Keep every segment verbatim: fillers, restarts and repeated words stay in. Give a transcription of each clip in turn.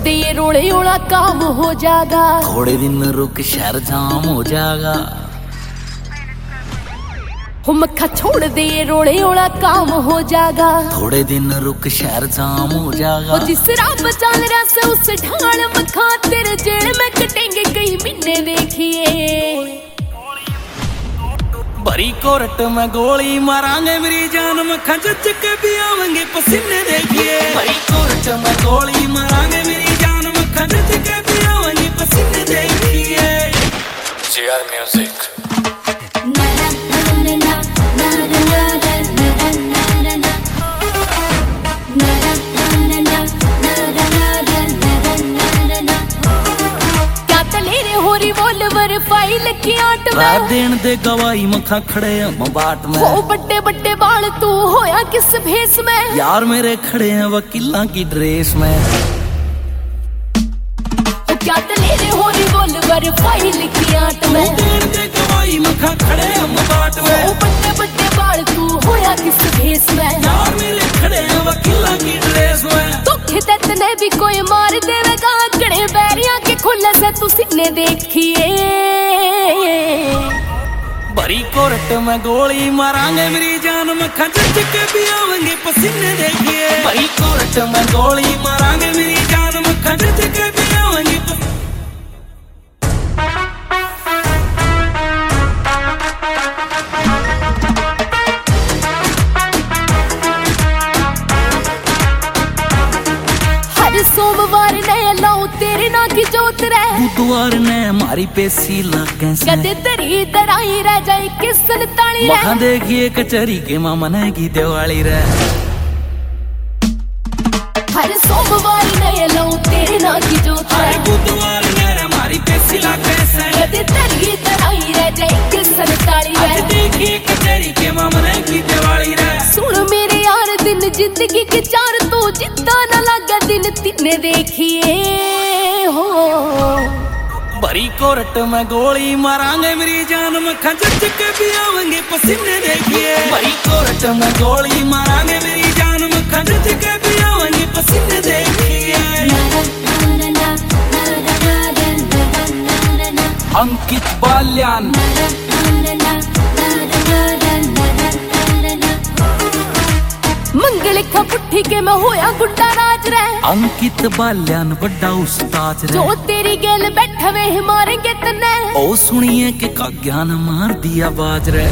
दे ये रोले ओला काम हो जाएगा। थोड़े दिन रुक शहर जाम हो जाएगा। हो मक्खा छोड़ दे ये रोले ओला काम हो जाएगा। थोड़े दिन रुक शहर जाम हो जाएगा। हो जिस राह पर चल रहा से उस ढाल मक्खा तेरे जेल में कटेंगे कई महीने देखिए। भरी कोरट में गोली मारांगे मेरी जान मक्खा जच के भी आवेंगे पसीने देखिए। भरी कोरट में गोली मारांगे मेरी जान मक्खा जच के भी आवेंगे पसीने देखिए। GR music. फाइल की आट में देन दे गवाही मखा खड़े हम बाट में। वो बट्टे बट्टे बाल तू होया किस भेस में। यार मेरे खड़े हैं वकीला की ड्रेस में। तो क्या तले रे हो रिवॉल्वर फाइल की आट में। देन दे गवाही मखा खड़े हम बाट में। वो बट्टे बट्टे बाल तू होया किस भेस में। यार मेरे खड़े हैं वकीला की ड्रेस में। तो खिदत ने भी कोई मार देवेगा कड़े बैरिया के खुले से तू सीने देखिए। भरी कोरट में गोली मारांगे मेरी जान मक्खा जच के भी आवेंगे पसीने देखिए। भरी कोरट में गोली मारांगे मेरी जान मक्खा जच के भी आवेंगे पसीने। सोमवार ने लाओ तेरे ना की जोत रहे। बुधवार ने हमारी पेशी लागे से। कदे तेरी दराई रह जाए किस ताली मखा देखिए कचहरी के मामा ने की दिवाली रे। हर सोमवार ने लाओ तेरे ना की जोत रहे। बुधवार ने हमारी पेशी लागे से। कदे तेरी दराई रह जाए किस ताली रे। देखिए कचहरी के मामा ने की दिवाली रे। सुन मेरे यार दिन जिंदगी के चार तो जिंदा न लगा दिन तिने देखिए हो। भरी कोरट में गोली मारांगे मेरी जान मक्खा जच के भी आवेंगे पसीने देखिए। भरी कोरट में गोली मारांगे मेरी जान मक्खा जच के भी आवेंगे पसीने देखिए। अंकित बाल्यान मंगल खा पुट्ठी के मैं होया गुड्डा राज रे। अंकित बाल्यान बड़ा उस्ताद रे। जो तेरी गेल बैठा वे मारेंगे तने। ओ सुनिए के का ज्ञान मार दिया बाज रे।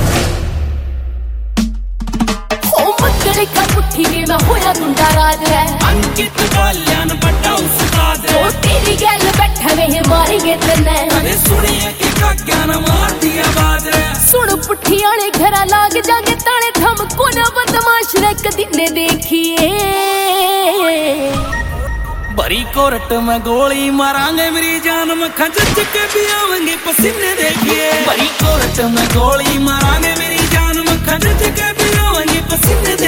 ओ मंगल खा पुट्ठी के मैं होया गुड्डा राज रे। अंकित बाल्यान बड़ा उस्ताद रे। जो तेरी गेल बैठा वे मारेंगे तने। अरे सुनिए के का ज्ञान मार दिया बाज रे। सुन पुट्ठी आले घरा लाग जागे ताले थम को ना बदमाश रे कदी ने देखिए। भरी कोरट में गोली मारांगे मेरी जान मक्खा जच के भी आवेंगे पसीने देखिए। भरी कोरट में गोली मारांगे मेरी जान मक्खा जच के भी आवेंगे पसीने।